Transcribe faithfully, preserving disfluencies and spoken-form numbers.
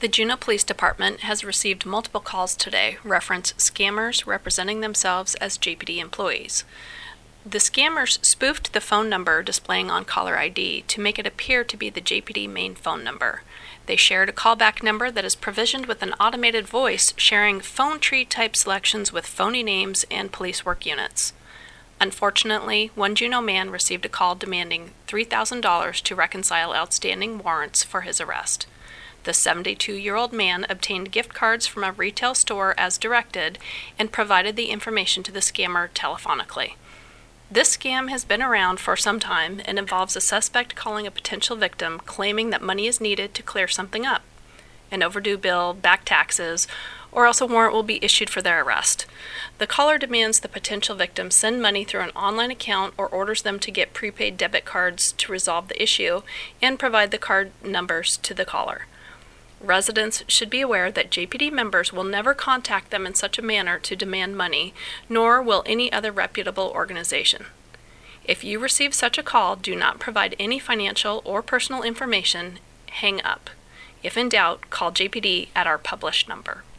The Juneau Police Department has received multiple calls today reference scammers representing themselves as J P D employees. The scammers spoofed the phone number displaying on caller I D to make it appear to be the J P D main phone number. They shared a callback number that is provisioned with an automated voice sharing phone tree type selections with phony names and police work units. Unfortunately, one Juneau man received a call demanding three thousand dollars to reconcile outstanding warrants for his arrest. The seventy-two-year-old man obtained gift cards from a retail store as directed and provided the information to the scammer telephonically. This scam has been around for some time and involves a suspect calling a potential victim claiming that money is needed to clear something up, an overdue bill, back taxes, or else a warrant will be issued for their arrest. The caller demands the potential victim send money through an online account or orders them to get prepaid debit cards to resolve the issue and provide the card numbers to the caller. Residents should be aware that J P D members will never contact them in such a manner to demand money, nor will any other reputable organization. If you receive such a call, do not provide any financial or personal information. Hang up. If in doubt, call J P D at our published number.